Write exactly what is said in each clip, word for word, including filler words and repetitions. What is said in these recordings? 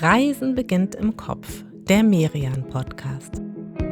Reisen beginnt im Kopf, der Merian-Podcast.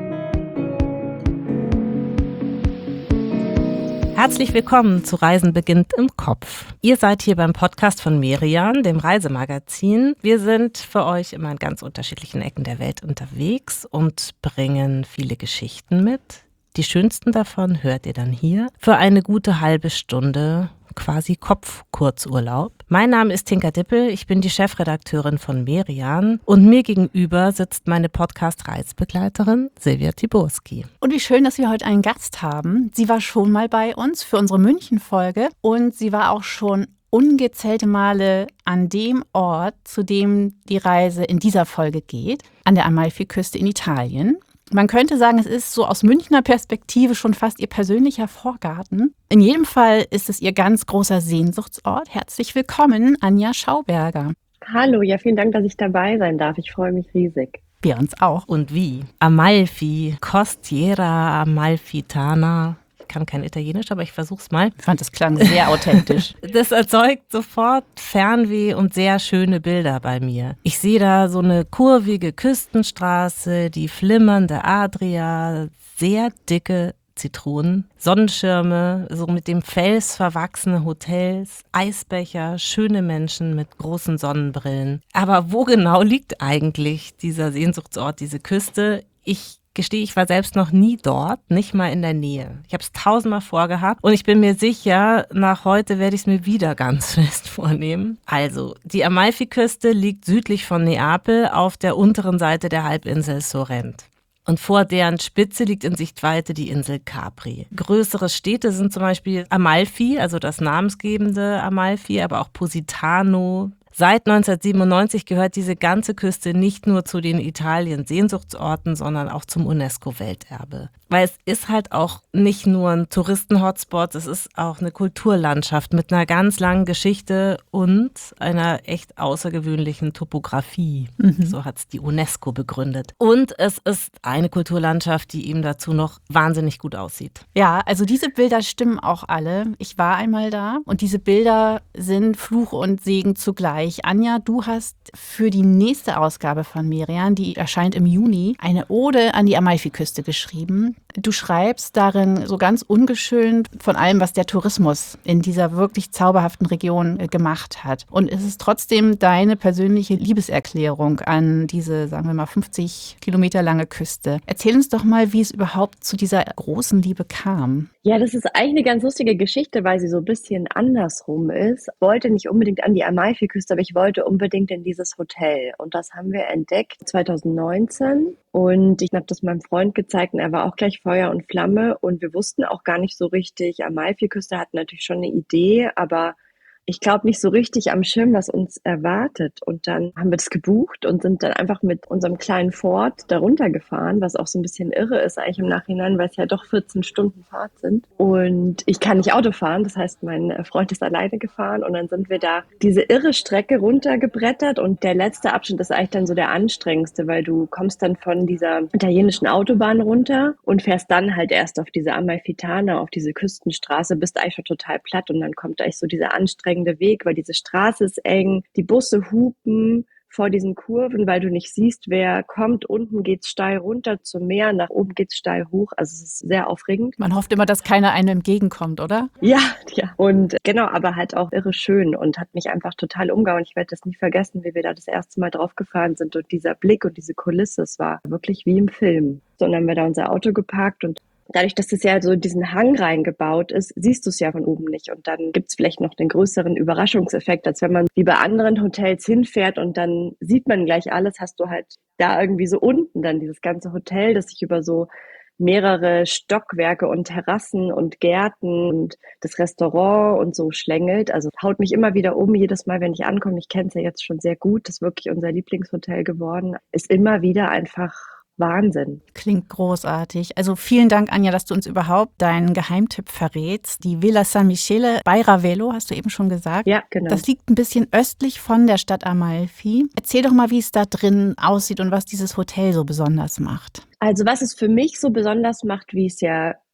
Herzlich willkommen zu Reisen beginnt im Kopf. Ihr seid hier beim Podcast von Merian, dem Reisemagazin. Wir sind für euch immer in ganz unterschiedlichen Ecken der Welt unterwegs und bringen viele Geschichten mit. Die schönsten davon hört ihr dann hier für eine gute halbe Stunde, quasi Kopfkurzurlaub. Mein Name ist Tinka Dippel, ich bin die Chefredakteurin von Merian und mir gegenüber sitzt meine Podcast-Reisebegleiterin Silvia Tiborski. Und wie schön, dass wir heute einen Gast haben. Sie war schon mal bei uns für unsere München-Folge und sie war auch schon ungezählte Male an dem Ort, zu dem die Reise in dieser Folge geht, an der Amalfiküste in Italien. Man könnte sagen, es ist so aus Münchner Perspektive schon fast ihr persönlicher Vorgarten. In jedem Fall ist es ihr ganz großer Sehnsuchtsort. Herzlich willkommen, Anja Schauberger. Hallo, ja, vielen Dank, dass ich dabei sein darf. Ich freue mich riesig. Wir uns auch. Und wie? Amalfi, Costiera Amalfitana. Ich kann kein Italienisch, aber ich versuch's mal. Ich fand, das klang sehr authentisch. Das erzeugt sofort Fernweh und sehr schöne Bilder bei mir. Ich sehe da so eine kurvige Küstenstraße, die flimmernde Adria, sehr dicke Zitronen, Sonnenschirme, so mit dem Fels verwachsene Hotels, Eisbecher, schöne Menschen mit großen Sonnenbrillen. Aber wo genau liegt eigentlich dieser Sehnsuchtsort, diese Küste? Ich gestehe, ich war selbst noch nie dort, nicht mal in der Nähe. Ich habe es tausendmal vorgehabt und ich bin mir sicher, nach heute werde ich es mir wieder ganz fest vornehmen. Also, die Amalfiküste liegt südlich von Neapel auf der unteren Seite der Halbinsel Sorrent. Und vor deren Spitze liegt in Sichtweite die Insel Capri. Größere Städte sind zum Beispiel Amalfi, also das namensgebende Amalfi, aber auch Positano. Seit neunzehnhundertsiebenundneunzig gehört diese ganze Küste nicht nur zu den Italien-Sehnsuchtsorten, sondern auch zum UNESCO-Welterbe. Weil es ist halt auch nicht nur ein Touristen-Hotspot, es ist auch eine Kulturlandschaft mit einer ganz langen Geschichte und einer echt außergewöhnlichen Topografie. Mhm. So hat es die UNESCO begründet. Und es ist eine Kulturlandschaft, die eben dazu noch wahnsinnig gut aussieht. Ja, also diese Bilder stimmen auch alle. Ich war einmal da und diese Bilder sind Fluch und Segen zugleich. Anja, du hast für die nächste Ausgabe von Merian, die erscheint im Juni, eine Ode an die Amalfiküste geschrieben. Du schreibst darin so ganz ungeschönt von allem, was der Tourismus in dieser wirklich zauberhaften Region gemacht hat. Und es ist trotzdem deine persönliche Liebeserklärung an diese, sagen wir mal, fünfzig Kilometer lange Küste. Erzähl uns doch mal, wie es überhaupt zu dieser großen Liebe kam. Ja, das ist eigentlich eine ganz lustige Geschichte, weil sie so ein bisschen andersrum ist. Ich wollte nicht unbedingt an die Amalfiküste, aber ich wollte unbedingt in dieses Hotel. Und das haben wir entdeckt zwanzig neunzehn. Und ich habe das meinem Freund gezeigt und er war auch gleich Feuer und Flamme. Und wir wussten auch gar nicht so richtig, Amalfiküste hatten natürlich schon eine Idee, aber ich glaube nicht so richtig am Schirm, was uns erwartet. Und dann haben wir das gebucht und sind dann einfach mit unserem kleinen Ford darunter gefahren, was auch so ein bisschen irre ist eigentlich im Nachhinein, weil es ja doch vierzehn Stunden Fahrt sind. Und ich kann nicht Auto fahren, das heißt, mein Freund ist alleine gefahren und dann sind wir da diese irre Strecke runtergebrettert und der letzte Abschnitt ist eigentlich dann so der anstrengendste, weil du kommst dann von dieser italienischen Autobahn runter und fährst dann halt erst auf diese Amalfitana, auf diese Küstenstraße, bist eigentlich schon total platt und dann kommt eigentlich so dieser anstrengende Weg, weil diese Straße ist eng, die Busse hupen vor diesen Kurven, weil du nicht siehst, wer kommt. Unten geht's steil runter zum Meer, nach oben geht's steil hoch. Also es ist sehr aufregend. Man hofft immer, dass keiner einem entgegenkommt, oder? Ja, ja. Und genau, aber halt auch irre schön und hat mich einfach total umgehauen. Ich werde das nie vergessen, wie wir da das erste Mal draufgefahren sind und dieser Blick und diese Kulisse, es war wirklich wie im Film. So, und dann haben wir da unser Auto geparkt und dadurch, dass das ja so in diesen Hang reingebaut ist, siehst du es ja von oben nicht. Und dann gibt's vielleicht noch den größeren Überraschungseffekt, als wenn man wie bei anderen Hotels hinfährt und dann sieht man gleich alles, hast du halt da irgendwie so unten dann dieses ganze Hotel, das sich über so mehrere Stockwerke und Terrassen und Gärten und das Restaurant und so schlängelt. Also haut mich immer wieder um, jedes Mal, wenn ich ankomme. Ich kenne es ja jetzt schon sehr gut, das ist wirklich unser Lieblingshotel geworden. Ist immer wieder einfach Wahnsinn. Klingt großartig. Also vielen Dank, Anja, dass du uns überhaupt deinen Geheimtipp verrätst. Die Villa San Michele bei Ravello, hast du eben schon gesagt. Ja, genau. Das liegt ein bisschen östlich von der Stadt Amalfi. Erzähl doch mal, wie es da drin aussieht und was dieses Hotel so besonders macht. Also was es für mich so besonders macht, wie es ja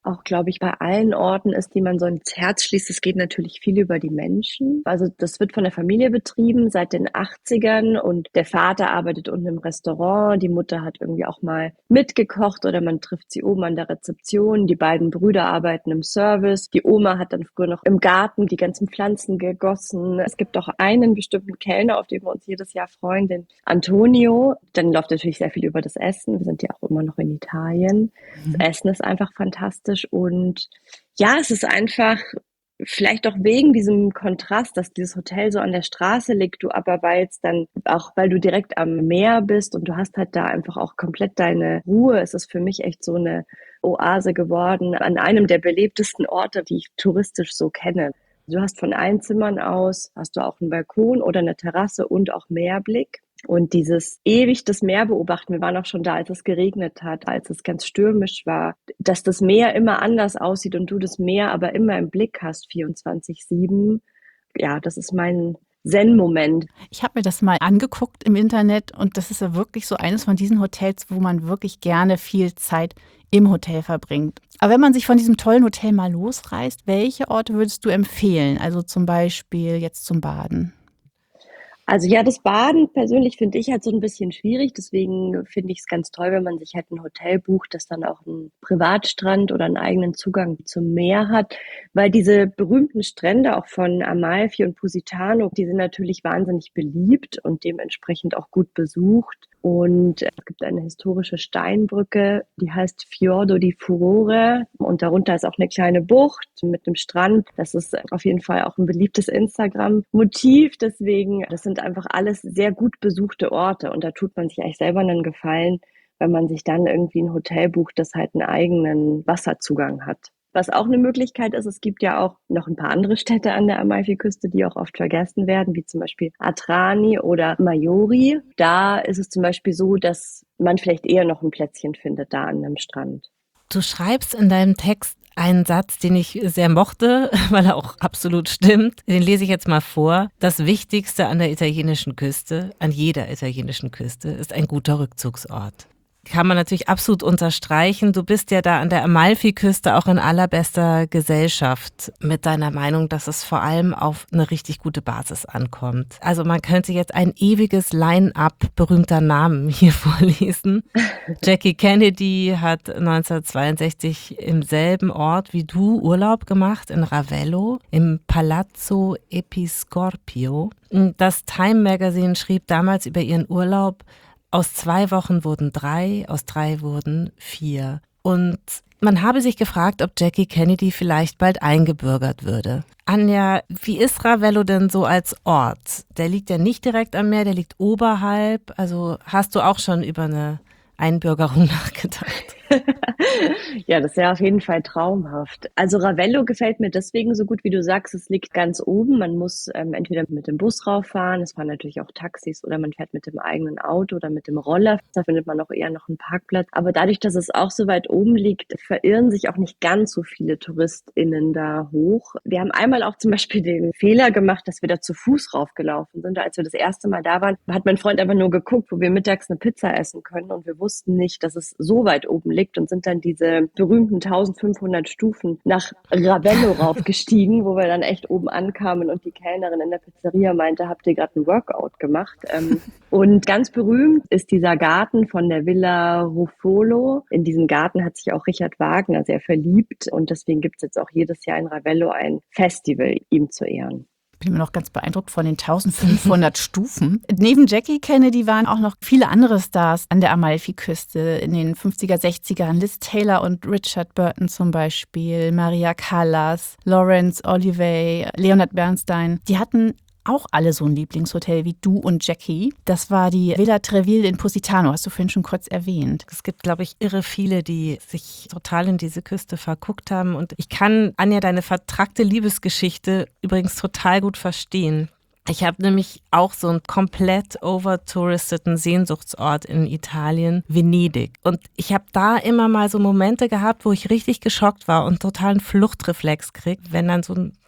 auch, glaube ich, bei allen Orten ist, die man so ins Herz schließt. Es geht natürlich viel über die Menschen. Also das wird von der Familie betrieben seit den achtzigern und der Vater arbeitet unten im Restaurant. Die Mutter hat irgendwie auch mal mitgekocht oder man trifft sie oben an der Rezeption. Die beiden Brüder arbeiten im Service. Die Oma hat dann früher noch im Garten die ganzen Pflanzen gegossen. Es gibt auch einen bestimmten Kellner, auf den wir uns jedes Jahr freuen, den Antonio. Dann läuft natürlich sehr viel über das Essen. Wir sind ja auch immer noch in Italien. Das Essen ist einfach fantastisch. Und ja, es ist einfach vielleicht auch wegen diesem Kontrast, dass dieses Hotel so an der Straße liegt, du aber weil es dann auch, weil du direkt am Meer bist und du hast halt da einfach auch komplett deine Ruhe. Es ist für mich echt so eine Oase geworden, an einem der belebtesten Orte, die ich touristisch so kenne. Du hast von allen Zimmern aus, hast du auch einen Balkon oder eine Terrasse und auch Meerblick. Und dieses ewig das Meer beobachten, wir waren auch schon da, als es geregnet hat, als es ganz stürmisch war, dass das Meer immer anders aussieht und du das Meer aber immer im Blick hast, vierundzwanzig sieben. Ja, das ist mein Zen-Moment. Ich habe mir das mal angeguckt im Internet und das ist ja wirklich so eines von diesen Hotels, wo man wirklich gerne viel Zeit im Hotel verbringt. Aber wenn man sich von diesem tollen Hotel mal losreißt, welche Orte würdest du empfehlen? Also zum Beispiel jetzt zum Baden? Also ja, das Baden persönlich finde ich halt so ein bisschen schwierig. Deswegen finde ich es ganz toll, wenn man sich halt ein Hotel bucht, das dann auch einen Privatstrand oder einen eigenen Zugang zum Meer hat. Weil diese berühmten Strände auch von Amalfi und Positano, die sind natürlich wahnsinnig beliebt und dementsprechend auch gut besucht. Und es gibt eine historische Steinbrücke, die heißt Fiordo di Furore. Und darunter ist auch eine kleine Bucht mit einem Strand. Das ist auf jeden Fall auch ein beliebtes Instagram-Motiv. Deswegen, das sind einfach alles sehr gut besuchte Orte. Und da tut man sich eigentlich selber einen Gefallen, wenn man sich dann irgendwie ein Hotel bucht, das halt einen eigenen Wasserzugang hat. Was auch eine Möglichkeit ist, es gibt ja auch noch ein paar andere Städte an der Amalfiküste, die auch oft vergessen werden, wie zum Beispiel Atrani oder Maiori. Da ist es zum Beispiel so, dass man vielleicht eher noch ein Plätzchen findet da an einem Strand. Du schreibst in deinem Text einen Satz, den ich sehr mochte, weil er auch absolut stimmt. Den lese ich jetzt mal vor. Das Wichtigste an der italienischen Küste, an jeder italienischen Küste, ist ein guter Rückzugsort. Kann man natürlich absolut unterstreichen. Du bist ja da an der Amalfiküste auch in allerbester Gesellschaft mit deiner Meinung, dass es vor allem auf eine richtig gute Basis ankommt. Also man könnte jetzt ein ewiges Line-up berühmter Namen hier vorlesen. Jackie Kennedy hat neunzehnhundertzweiundsechzig im selben Ort wie du Urlaub gemacht, in Ravello, im Palazzo Episcorpio. Das Time Magazine schrieb damals über ihren Urlaub: Aus zwei Wochen wurden drei, aus drei wurden vier. Und man habe sich gefragt, ob Jackie Kennedy vielleicht bald eingebürgert würde. Anja, wie ist Ravello denn so als Ort? Der liegt ja nicht direkt am Meer, der liegt oberhalb. Also hast du auch schon über eine Einbürgerung nachgedacht? Ja, das wäre auf jeden Fall traumhaft. Also Ravello gefällt mir deswegen so gut, wie du sagst, es liegt ganz oben. Man muss ähm, entweder mit dem Bus rauffahren, es fahren natürlich auch Taxis, oder man fährt mit dem eigenen Auto oder mit dem Roller. Da findet man auch eher noch einen Parkplatz. Aber dadurch, dass es auch so weit oben liegt, verirren sich auch nicht ganz so viele TouristInnen da hoch. Wir haben einmal auch zum Beispiel den Fehler gemacht, dass wir da zu Fuß raufgelaufen sind. Als wir das erste Mal da waren, hat mein Freund einfach nur geguckt, wo wir mittags eine Pizza essen können, und wir wussten nicht, dass es so weit oben liegt, und sind dann diese berühmten eintausendfünfhundert Stufen nach Ravello raufgestiegen, wo wir dann echt oben ankamen und die Kellnerin in der Pizzeria meinte, habt ihr gerade ein Workout gemacht? Und ganz berühmt ist dieser Garten von der Villa Ruffolo. In diesen Garten hat sich auch Richard Wagner sehr verliebt, und deswegen gibt es jetzt auch jedes Jahr in Ravello ein Festival ihm zu Ehren. Ich bin immer noch ganz beeindruckt von den eintausendfünfhundert Stufen. Neben Jackie Kennedy waren auch noch viele andere Stars an der Amalfiküste in den fünfziger, sechzigern. Liz Taylor und Richard Burton zum Beispiel, Maria Callas, Laurence Olivier, Leonard Bernstein. Die hatten auch alle so ein Lieblingshotel wie du und Jackie. Das war die Villa Treville in Positano, hast du vorhin schon kurz erwähnt. Es gibt, glaube ich, irre viele, die sich total in diese Küste verguckt haben. Und ich kann, Anja, deine vertrackte Liebesgeschichte übrigens total gut verstehen. Ich habe nämlich auch so einen komplett overtouristeten Sehnsuchtsort in Italien, Venedig. Und ich habe da immer mal so Momente gehabt, wo ich richtig geschockt war und totalen Fluchtreflex krieg, wenn dann so ein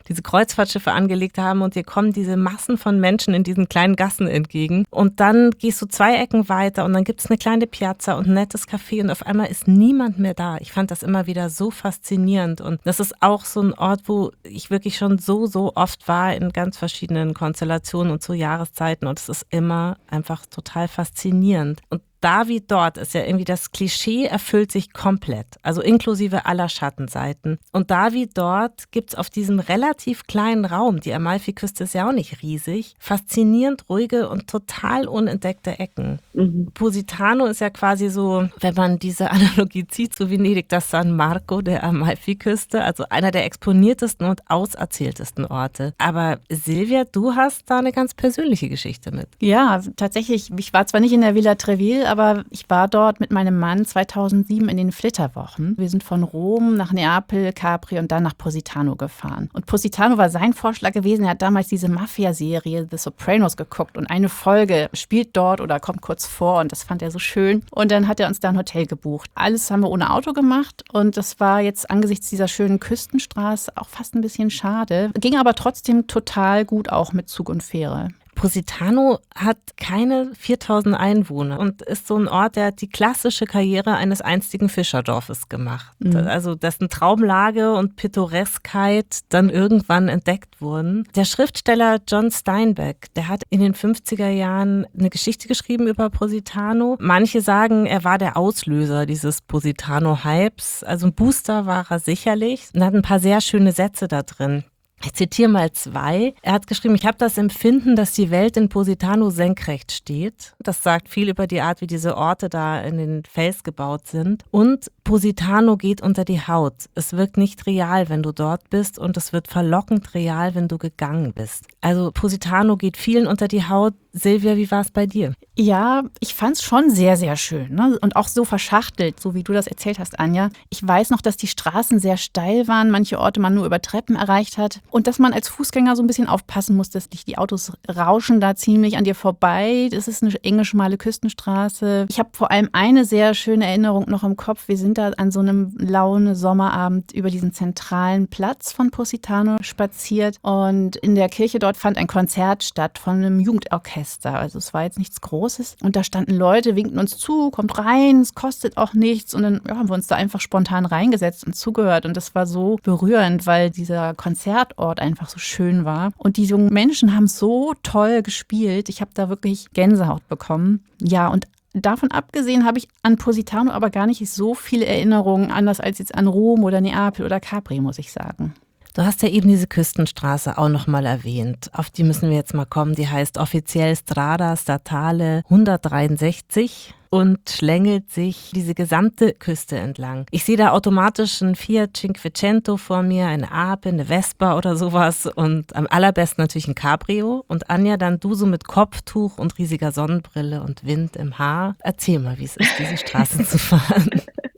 diese Kreuzfahrtschiffe angelegt haben und dir kommen diese Massen von Menschen in diesen kleinen Gassen entgegen. Und dann gehst du zwei Ecken weiter und dann gibt es eine kleine Piazza und ein nettes Café und auf einmal ist niemand mehr da. Ich fand das immer wieder so faszinierend und das ist auch so ein Ort, wo ich wirklich schon so, so oft war in ganz verschiedenen Konstellationen und zu Jahreszeiten und es ist immer einfach total faszinierend. Und da wie dort ist ja irgendwie das Klischee erfüllt sich komplett, also inklusive aller Schattenseiten. Und da wie dort gibt es auf diesem relativ kleinen Raum, die Amalfiküste ist ja auch nicht riesig, faszinierend ruhige und total unentdeckte Ecken. Mhm. Positano ist ja quasi so, wenn man diese Analogie zieht zu Venedig, das San Marco der Amalfiküste, also einer der exponiertesten und auserzähltesten Orte. Aber Silvia, du hast da eine ganz persönliche Geschichte mit. Ja, tatsächlich, ich war zwar nicht in der Villa Treville, aber ich war dort mit meinem Mann zweitausendsieben in den Flitterwochen. Wir sind von Rom nach Neapel, Capri und dann nach Positano gefahren. Und Positano war sein Vorschlag gewesen. Er hat damals diese Mafia-Serie The Sopranos geguckt und eine Folge spielt dort oder kommt kurz vor und das fand er so schön. Und dann hat er uns da ein Hotel gebucht. Alles haben wir ohne Auto gemacht und das war jetzt angesichts dieser schönen Küstenstraße auch fast ein bisschen schade. Ging aber trotzdem total gut auch mit Zug und Fähre. Positano hat keine viertausend Einwohner und ist so ein Ort, der hat die klassische Karriere eines einstigen Fischerdorfes gemacht. Mhm. Also dessen Traumlage und Pittoreskheit dann irgendwann entdeckt wurden. Der Schriftsteller John Steinbeck, der hat in den fünfziger Jahren eine Geschichte geschrieben über Positano. Manche sagen, er war der Auslöser dieses Positano-Hypes. Also ein Booster war er sicherlich und hat ein paar sehr schöne Sätze da drin. Ich zitiere mal zwei. Er hat geschrieben, ich habe das Empfinden, dass die Welt in Positano senkrecht steht. Das sagt viel über die Art, wie diese Orte da in den Fels gebaut sind. Und Positano geht unter die Haut. Es wirkt nicht real, wenn du dort bist und es wird verlockend real, wenn du gegangen bist. Also Positano geht vielen unter die Haut. Silvia, wie war es bei dir? Ja, ich fand es schon sehr, sehr schön, ne? Und auch so verschachtelt, so wie du das erzählt hast, Anja. Ich weiß noch, dass die Straßen sehr steil waren, manche Orte man nur über Treppen erreicht hat und dass man als Fußgänger so ein bisschen aufpassen muss, dass nicht die Autos rauschen da ziemlich an dir vorbei. Das ist eine enge, schmale Küstenstraße. Ich habe vor allem eine sehr schöne Erinnerung noch im Kopf. Wir sind da an so einem lauen Sommerabend über diesen zentralen Platz von Positano spaziert und in der Kirche dort fand ein Konzert statt von einem Jugendorchester. Also es war jetzt nichts Großes. Und da standen Leute, winkten uns zu, kommt rein, es kostet auch nichts. Und dann ja, haben wir uns da einfach spontan reingesetzt und zugehört. Und das war so berührend, weil dieser Konzertort einfach so schön war. Und die jungen Menschen haben so toll gespielt. Ich habe da wirklich Gänsehaut bekommen. Ja, und davon abgesehen habe ich an Positano aber gar nicht so viele Erinnerungen, anders als jetzt an Rom oder Neapel oder Capri, muss ich sagen. Du hast ja eben diese Küstenstraße auch nochmal erwähnt. Auf die müssen wir jetzt mal kommen. Die heißt offiziell Strada Statale hundertdreiundsechzig und schlängelt sich diese gesamte Küste entlang. Ich sehe da automatisch ein Fiat Cinquecento vor mir, eine Ape, eine Vespa oder sowas und am allerbesten natürlich ein Cabrio. Und Anja, dann du so mit Kopftuch und riesiger Sonnenbrille und Wind im Haar. Erzähl mal, wie es ist, diese Straßen zu fahren.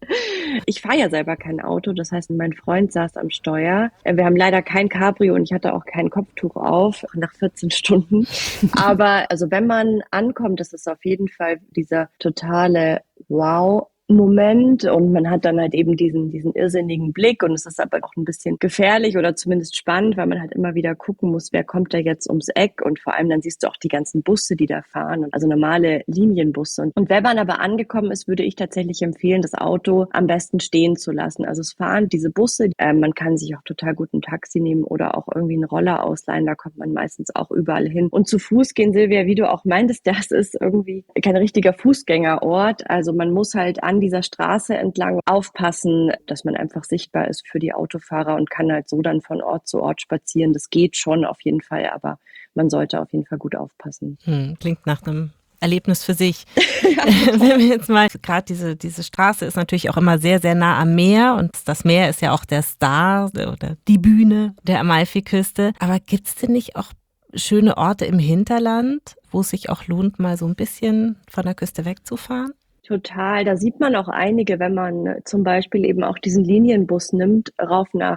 Ich fahre ja selber kein Auto, das heißt, mein Freund saß am Steuer. Wir haben leider kein Cabrio und ich hatte auch kein Kopftuch auf nach vierzehn Stunden. Aber also wenn man ankommt, das ist auf jeden Fall dieser totale Wow. Moment und man hat dann halt eben diesen diesen irrsinnigen Blick und es ist aber auch ein bisschen gefährlich oder zumindest spannend, weil man halt immer wieder gucken muss, wer kommt da jetzt ums Eck und vor allem dann siehst du auch die ganzen Busse, die da fahren, also normale Linienbusse. Und wenn man aber angekommen ist, würde ich tatsächlich empfehlen, das Auto am besten stehen zu lassen. Also es fahren diese Busse, äh, man kann sich auch total gut ein Taxi nehmen oder auch irgendwie einen Roller ausleihen, da kommt man meistens auch überall hin. Und zu Fuß gehen, Silvia, wie du auch meintest, das ist irgendwie kein richtiger Fußgängerort, also man muss halt an dieser Straße entlang aufpassen, dass man einfach sichtbar ist für die Autofahrer und kann halt so dann von Ort zu Ort spazieren. Das geht schon auf jeden Fall, aber man sollte auf jeden Fall gut aufpassen. Hm, klingt nach einem Erlebnis für sich. Ja. Wenn wir jetzt mal, gerade diese, diese Straße ist natürlich auch immer sehr, sehr nah am Meer und das Meer ist ja auch der Star oder die Bühne der Amalfiküste. Aber gibt es denn nicht auch schöne Orte im Hinterland, wo es sich auch lohnt, mal so ein bisschen von der Küste wegzufahren? Total, da sieht man auch einige, wenn man zum Beispiel eben auch diesen Linienbus nimmt, rauf nach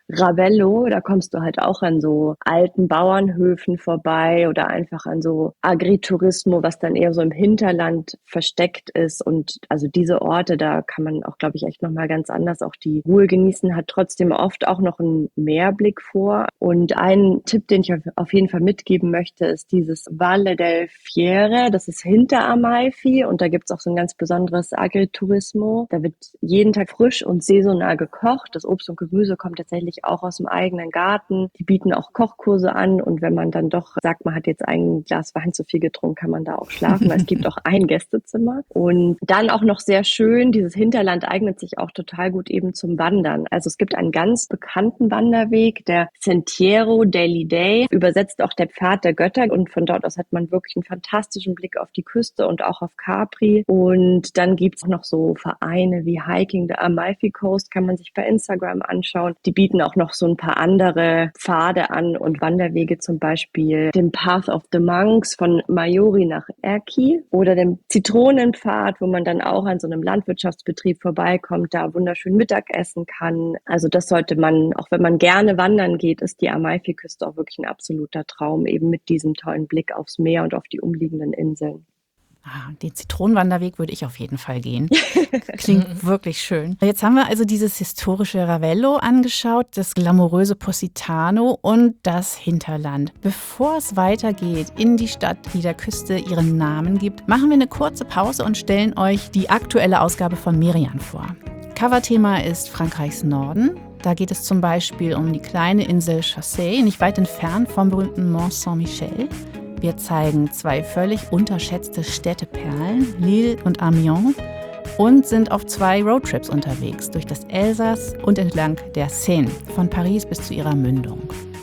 Ravello, da kommst du halt auch an so alten Bauernhöfen vorbei oder einfach an so Agriturismo, was dann eher so im Hinterland versteckt ist. Und also diese Orte, da kann man auch, glaube ich, echt nochmal ganz anders auch die Ruhe genießen, hat trotzdem oft auch noch einen Meerblick vor. Und ein Tipp, den ich auf jeden Fall mitgeben möchte, ist dieses Valle del Fiere. Das ist hinter Amalfi und da gibt's auch so ein ganz besonderes Agriturismo. Da wird jeden Tag frisch und saisonal gekocht. Das Obst und Gemüse kommt tatsächlich auch aus dem eigenen Garten. Die bieten auch Kochkurse an und wenn man dann doch sagt, man hat jetzt ein Glas Wein zu viel getrunken, kann man da auch schlafen, weil es gibt auch ein Gästezimmer. Und dann auch noch sehr schön, dieses Hinterland eignet sich auch total gut eben zum Wandern. Also es gibt einen ganz bekannten Wanderweg, der Sentiero degli Dei, übersetzt auch der Pfad der Götter und von dort aus hat man wirklich einen fantastischen Blick auf die Küste und auch auf Capri. Und dann gibt's noch so Vereine wie Hiking the Amalfi Coast, kann man sich bei Instagram anschauen. Die bieten auch noch so ein paar andere Pfade an und Wanderwege, zum Beispiel den Path of the Monks von Maiori nach Erchi oder den Zitronenpfad, wo man dann auch an so einem Landwirtschaftsbetrieb vorbeikommt, da wunderschön Mittagessen kann. Also das sollte man, auch wenn man gerne wandern geht, ist die Amalfiküste auch wirklich ein absoluter Traum, eben mit diesem tollen Blick aufs Meer und auf die umliegenden Inseln. Ah, den Zitronenwanderweg würde ich auf jeden Fall gehen. Klingt wirklich schön. Jetzt haben wir also dieses historische Ravello angeschaut, das glamouröse Positano und das Hinterland. Bevor es weitergeht in die Stadt, die der Küste ihren Namen gibt, machen wir eine kurze Pause und stellen euch die aktuelle Ausgabe von Merian vor. Coverthema ist Frankreichs Norden. Da geht es zum Beispiel um die kleine Insel Chassey, nicht weit entfernt vom berühmten Mont Saint-Michel. Wir zeigen zwei völlig unterschätzte Städteperlen, Lille und Amiens, und sind auf zwei Roadtrips unterwegs durch das Elsass und entlang der Seine, von Paris bis zu ihrer Mündung.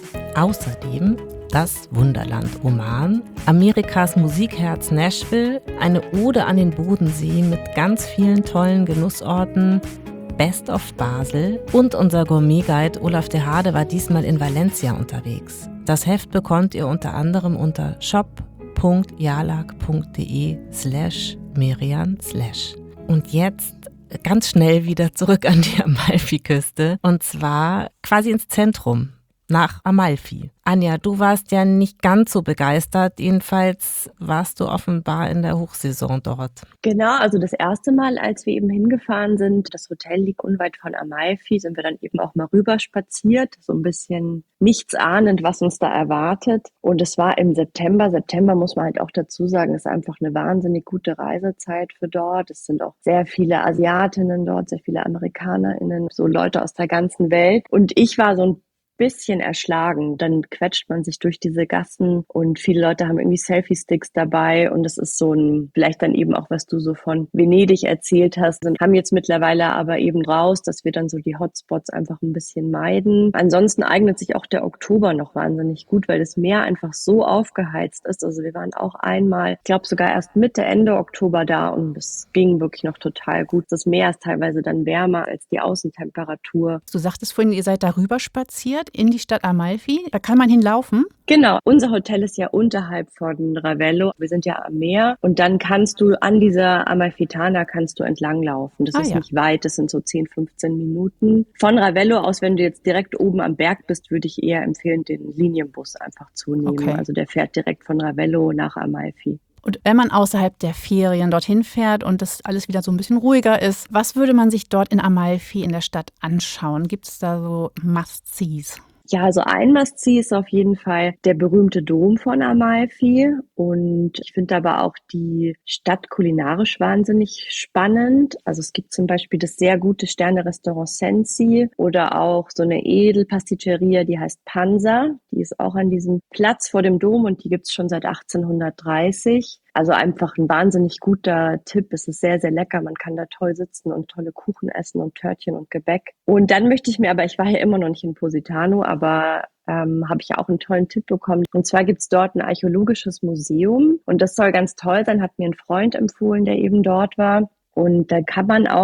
Außerdem das Wunderland Oman, Amerikas Musikherz Nashville, eine Ode an den Bodensee mit ganz vielen tollen Genussorten, Best of Basel und unser Gourmet-Guide Olaf de Hade war diesmal in Valencia unterwegs. Das Heft bekommt ihr unter anderem unter shop.jalak.de slash Merian slash. Und jetzt ganz schnell wieder zurück an die Amalfiküste und zwar quasi ins Zentrum, nach Amalfi. Anja, du warst ja nicht ganz so begeistert, jedenfalls warst du offenbar in der Hochsaison dort. Genau, also das erste Mal, als wir eben hingefahren sind, das Hotel liegt unweit von Amalfi, sind wir dann eben auch mal rüber spaziert, so ein bisschen nichts ahnend, was uns da erwartet. Und es war im September. September muss man halt auch dazu sagen, ist einfach eine wahnsinnig gute Reisezeit für dort. Es sind auch sehr viele Asiatinnen dort, sehr viele AmerikanerInnen, so Leute aus der ganzen Welt. Und ich war so ein bisschen erschlagen. Dann quetscht man sich durch diese Gassen und viele Leute haben irgendwie Selfie-Sticks dabei und das ist so ein, vielleicht dann eben auch, was du so von Venedig erzählt hast, und haben jetzt mittlerweile aber eben raus, dass wir dann so die Hotspots einfach ein bisschen meiden. Ansonsten eignet sich auch der Oktober noch wahnsinnig gut, weil das Meer einfach so aufgeheizt ist. Also wir waren auch einmal, ich glaube sogar erst Mitte, Ende Oktober da und es ging wirklich noch total gut. Das Meer ist teilweise dann wärmer als die Außentemperatur. Du sagtest vorhin, ihr seid darüber spaziert in die Stadt Amalfi. Da kann man hinlaufen. Genau, unser Hotel ist ja unterhalb von Ravello. Wir sind ja am Meer und dann kannst du an dieser Amalfitana kannst du entlanglaufen. Das ah, ist ja. nicht weit, das sind so zehn, fünfzehn Minuten. Von Ravello aus, wenn du jetzt direkt oben am Berg bist, würde ich eher empfehlen, den Linienbus einfach zu nehmen. Okay. Also der fährt direkt von Ravello nach Amalfi. Und wenn man außerhalb der Ferien dorthin fährt und das alles wieder so ein bisschen ruhiger ist, was würde man sich dort in Amalfi in der Stadt anschauen? Gibt es da so Must-Sees? Ja, also ein Must-See ist auf jeden Fall der berühmte Dom von Amalfi und ich finde aber auch die Stadt kulinarisch wahnsinnig spannend. Also es gibt zum Beispiel das sehr gute Sterne-Restaurant Sensi oder auch so eine Edelpasticceria, die heißt Pansa. Die ist auch an diesem Platz vor dem Dom und die gibt's schon seit achtzehnhundertdreißig. Also einfach ein wahnsinnig guter Tipp. Es ist sehr, sehr lecker. Man kann da toll sitzen und tolle Kuchen essen und Törtchen und Gebäck. Und dann möchte ich mir, aber ich war hier immer noch nicht in Positano, aber ähm, habe ich ja auch einen tollen Tipp bekommen. Und zwar gibt's dort ein archäologisches Museum und das soll ganz toll sein, hat mir ein Freund empfohlen, der eben dort war. Und da kann man auch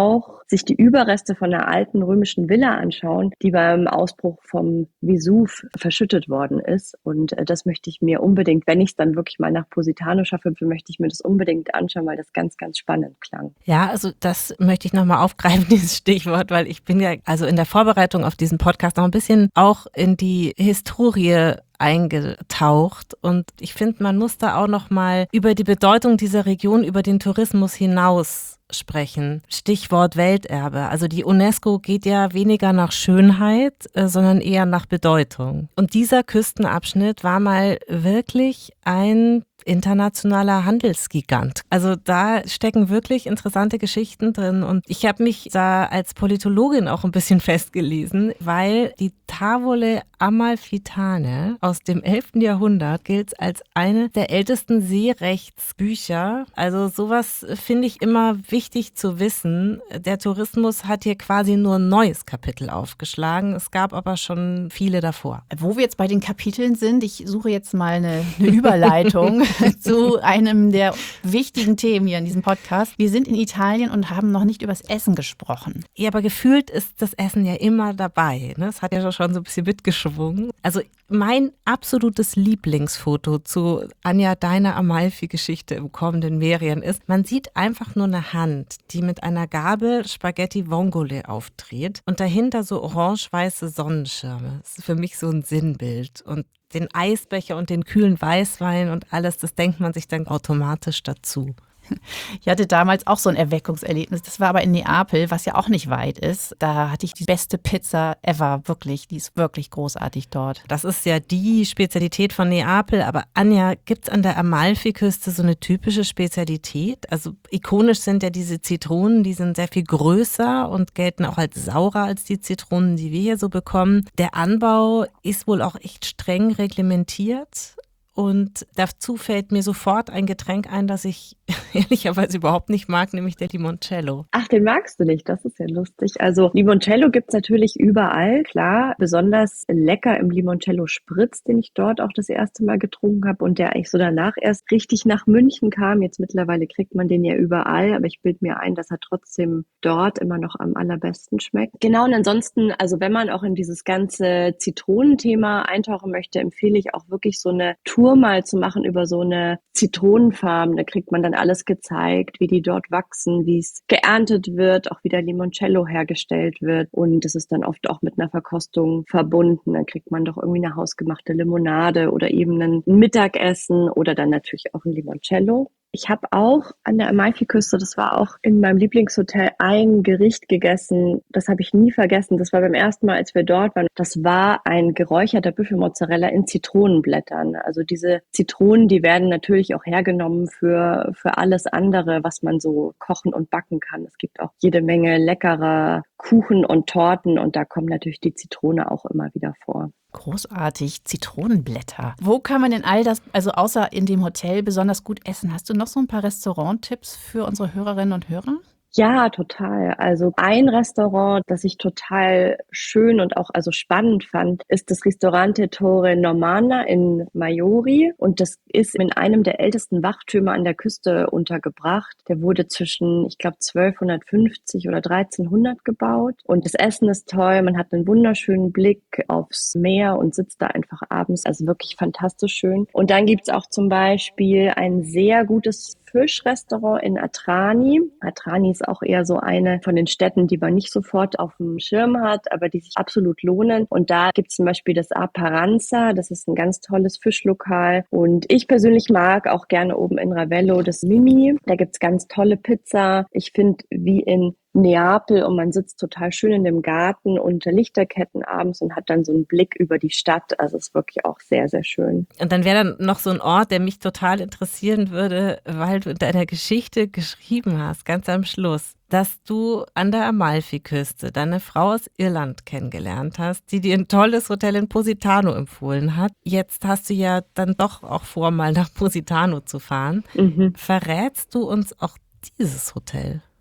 sich die Überreste von einer alten römischen Villa anschauen, die beim Ausbruch vom Vesuv verschüttet worden ist. Und äh, das möchte ich mir unbedingt, wenn ich es dann wirklich mal nach Positano schaffe, möchte ich mir das unbedingt anschauen, weil das ganz, ganz spannend klang. Ja, also das möchte ich nochmal aufgreifen, dieses Stichwort, weil ich bin ja also in der Vorbereitung auf diesen Podcast noch ein bisschen auch in die Historie eingetaucht und ich finde, man muss da auch noch mal über die Bedeutung dieser Region, über den Tourismus hinaus sprechen. Stichwort Welterbe. Also die UNESCO geht ja weniger nach Schönheit, äh, sondern eher nach Bedeutung. Und dieser Küstenabschnitt war mal wirklich ein internationaler Handelsgigant. Also da stecken wirklich interessante Geschichten drin und ich habe mich da als Politologin auch ein bisschen festgelesen, weil die Tavole Amalfitane aus dem elften Jahrhundert gilt als eine der ältesten Seerechtsbücher. Also sowas finde ich immer wichtig zu wissen. Der Tourismus hat hier quasi nur ein neues Kapitel aufgeschlagen. Es gab aber schon viele davor. Wo wir jetzt bei den Kapiteln sind, ich suche jetzt mal eine, eine Überleitung zu einem der wichtigen Themen hier in diesem Podcast. Wir sind in Italien und haben noch nicht über das Essen gesprochen. Ja, aber gefühlt ist das Essen ja immer dabei. Ne? Es hat ja schon so ein bisschen mitgeschwungen. Also mein absolutes Lieblingsfoto zu Anja, deiner Amalfi-Geschichte im kommenden Merian ist, man sieht einfach nur eine Hand, die mit einer Gabel Spaghetti Vongole aufdreht und dahinter so orange-weiße Sonnenschirme. Das ist für mich so ein Sinnbild. Und den Eisbecher und den kühlen Weißwein und alles, das denkt man sich dann automatisch dazu. Ich hatte damals auch so ein Erweckungserlebnis. Das war aber in Neapel, was ja auch nicht weit ist. Da hatte ich die beste Pizza ever, wirklich. Die ist wirklich großartig dort. Das ist ja die Spezialität von Neapel. Aber Anja, gibt es an der Amalfiküste so eine typische Spezialität? Also ikonisch sind ja diese Zitronen, die sind sehr viel größer und gelten auch als saurer als die Zitronen, die wir hier so bekommen. Der Anbau ist wohl auch echt streng reglementiert. Und dazu fällt mir sofort ein Getränk ein, das ich ehrlicherweise überhaupt nicht mag, nämlich der Limoncello. Ach, den magst du nicht, das ist ja lustig. Also Limoncello gibt's natürlich überall, klar. Besonders lecker im Limoncello Spritz, den ich dort auch das erste Mal getrunken habe und der eigentlich so danach erst richtig nach München kam. Jetzt mittlerweile kriegt man den ja überall, aber ich bilde mir ein, dass er trotzdem dort immer noch am allerbesten schmeckt. Genau, und ansonsten, also wenn man auch in dieses ganze Zitronenthema eintauchen möchte, empfehle ich auch wirklich so eine Tour mal zu machen über so eine Zitronenfarm. Da kriegt man dann alles gezeigt, wie die dort wachsen, wie es geerntet wird, auch wie der Limoncello hergestellt wird. Und das ist dann oft auch mit einer Verkostung verbunden. Dann kriegt man doch irgendwie eine hausgemachte Limonade oder eben ein Mittagessen oder dann natürlich auch ein Limoncello. Ich habe auch an der Amalfiküste, das war auch in meinem Lieblingshotel, ein Gericht gegessen. Das habe ich nie vergessen. Das war beim ersten Mal, als wir dort waren. Das war ein geräucherter Büffelmozzarella in Zitronenblättern. Also diese Zitronen, die werden natürlich auch hergenommen für, für alles andere, was man so kochen und backen kann. Es gibt auch jede Menge leckerer Kuchen und Torten und da kommt natürlich die Zitrone auch immer wieder vor. Großartig, Zitronenblätter. Wo kann man denn all das, also außer in dem Hotel, besonders gut essen? Hast du noch so ein paar Restauranttipps für unsere Hörerinnen und Hörer? Ja, total. Also ein Restaurant, das ich total schön und auch also spannend fand, ist das Ristorante Torre Normanna in Maiori. Und das ist in einem der ältesten Wachtürme an der Küste untergebracht. Der wurde zwischen, ich glaube, zwölfhundertfünfzig oder dreizehnhundert gebaut. Und das Essen ist toll. Man hat einen wunderschönen Blick aufs Meer und sitzt da einfach abends. Also wirklich fantastisch schön. Und dann gibt's auch zum Beispiel ein sehr gutes Fischrestaurant in Atrani. Atrani ist auch eher so eine von den Städten, die man nicht sofort auf dem Schirm hat, aber die sich absolut lohnen. Und da gibt es zum Beispiel das Aparanza, das ist ein ganz tolles Fischlokal. Und ich persönlich mag auch gerne oben in Ravello das Mimi. Da gibt's ganz tolle Pizza. Ich finde, wie in Neapel und man sitzt total schön in dem Garten unter Lichterketten abends und hat dann so einen Blick über die Stadt. Also es ist wirklich auch sehr, sehr schön. Und dann wäre dann noch so ein Ort, der mich total interessieren würde, weil du in deiner Geschichte geschrieben hast, ganz am Schluss, dass du an der Amalfiküste deine Frau aus Irland kennengelernt hast, die dir ein tolles Hotel in Positano empfohlen hat. Jetzt hast du ja dann doch auch vor, mal nach Positano zu fahren. Mhm. Verrätst du uns auch dieses Hotel?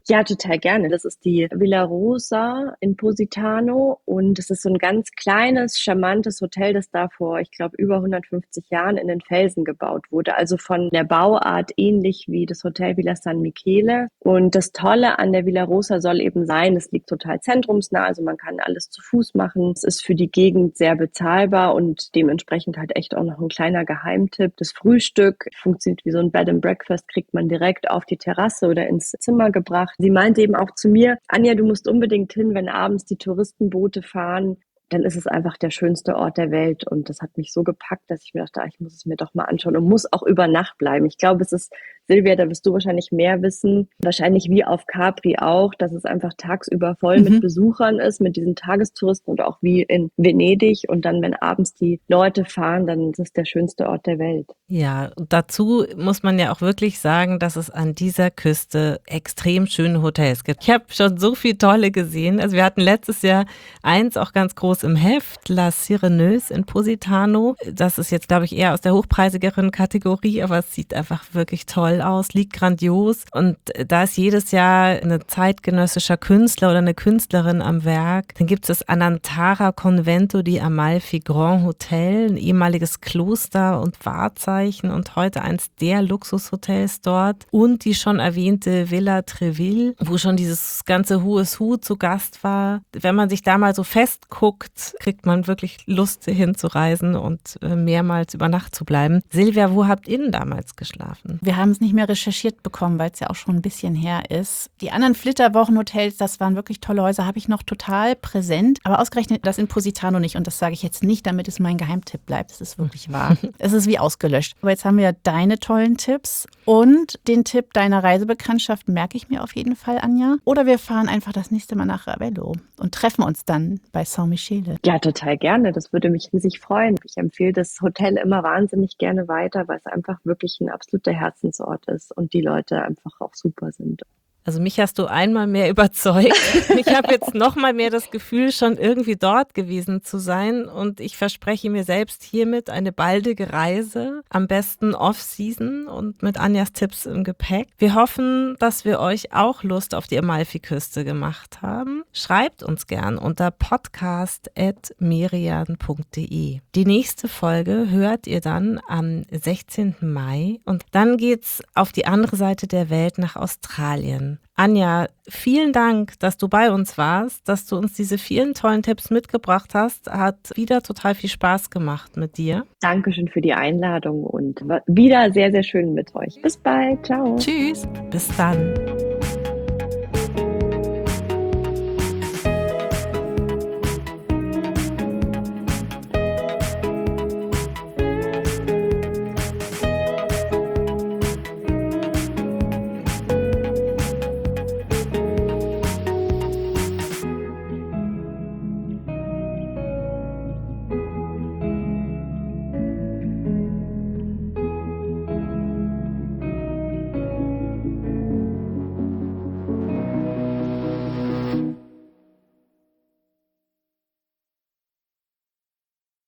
Ja, total gerne. Das ist die Villa Rosa in Positano und es ist so ein ganz kleines, charmantes Hotel, das da vor, ich glaube, über hundertfünfzig Jahren in den Felsen gebaut wurde. Also von der Bauart ähnlich wie das Hotel Villa San Michele. Und das Tolle an der Villa Rosa soll eben sein, es liegt total zentrumsnah, also man kann alles zu Fuß machen. Es ist für die Gegend sehr bezahlbar und dementsprechend halt echt auch noch ein kleiner Geheimtipp. Das Frühstück funktioniert wie so ein Bed and Breakfast, kriegt man direkt auf die Terrasse oder ins Zimmer gebracht. Sie meinte eben auch zu mir, Anja, du musst unbedingt hin, wenn abends die Touristenboote fahren, dann ist es einfach der schönste Ort der Welt. Und das hat mich so gepackt, dass ich mir dachte, ah, ich muss es mir doch mal anschauen und muss auch über Nacht bleiben. Ich glaube, es ist, Silvia, da wirst du wahrscheinlich mehr wissen, wahrscheinlich wie auf Capri auch, dass es einfach tagsüber voll Mhm. mit Besuchern ist, mit diesen Tagestouristen oder auch wie in Venedig. Und dann, wenn abends die Leute fahren, dann ist es der schönste Ort der Welt. Ja, und dazu muss man ja auch wirklich sagen, dass es an dieser Küste extrem schöne Hotels gibt. Ich habe schon so viele tolle gesehen. Also wir hatten letztes Jahr eins auch ganz groß im Heft, La Sireneuse in Positano. Das ist jetzt, glaube ich, eher aus der hochpreisigeren Kategorie, aber es sieht einfach wirklich toll aus, liegt grandios. Und da ist jedes Jahr ein zeitgenössischer Künstler oder eine Künstlerin am Werk. Dann gibt es das Anantara Convento di Amalfi Grand Hotel, ein ehemaliges Kloster und Wahrzeichen und heute eins der Luxushotels dort. Und die schon erwähnte Villa Treville, wo schon dieses ganze Who is Who zu Gast war. Wenn man sich da mal so festguckt, kriegt man wirklich Lust hinzureisen und mehrmals über Nacht zu bleiben. Silvia, wo habt ihr denn damals geschlafen? Wir haben es nicht mehr recherchiert bekommen, weil es ja auch schon ein bisschen her ist. Die anderen Flitterwochenhotels, das waren wirklich tolle Häuser, habe ich noch total präsent. Aber ausgerechnet das in Positano nicht. Und das sage ich jetzt nicht, damit es mein Geheimtipp bleibt. Es ist wirklich wahr. Es ist wie ausgelöscht. Aber jetzt haben wir deine tollen Tipps und den Tipp deiner Reisebekanntschaft merke ich mir auf jeden Fall, Anja. Oder wir fahren einfach das nächste Mal nach Ravello und treffen uns dann bei Saint-Michele. Ja, total gerne. Das würde mich riesig freuen. Ich empfehle das Hotel immer wahnsinnig gerne weiter, weil es einfach wirklich ein absoluter Herzensort ist und die Leute einfach auch super sind. Also mich hast du einmal mehr überzeugt. Ich habe jetzt noch mal mehr das Gefühl, schon irgendwie dort gewesen zu sein und ich verspreche mir selbst hiermit eine baldige Reise, am besten Off-Season und mit Anjas Tipps im Gepäck. Wir hoffen, dass wir euch auch Lust auf die Amalfiküste gemacht haben. Schreibt uns gern unter podcast at merian punkt de. Die nächste Folge hört ihr dann am sechzehnten Mai und dann geht's auf die andere Seite der Welt nach Australien. Anja, vielen Dank, dass du bei uns warst, dass du uns diese vielen tollen Tipps mitgebracht hast. Hat wieder total viel Spaß gemacht mit dir. Dankeschön für die Einladung und war wieder sehr, sehr schön mit euch. Bis bald. Ciao. Tschüss. Bis dann.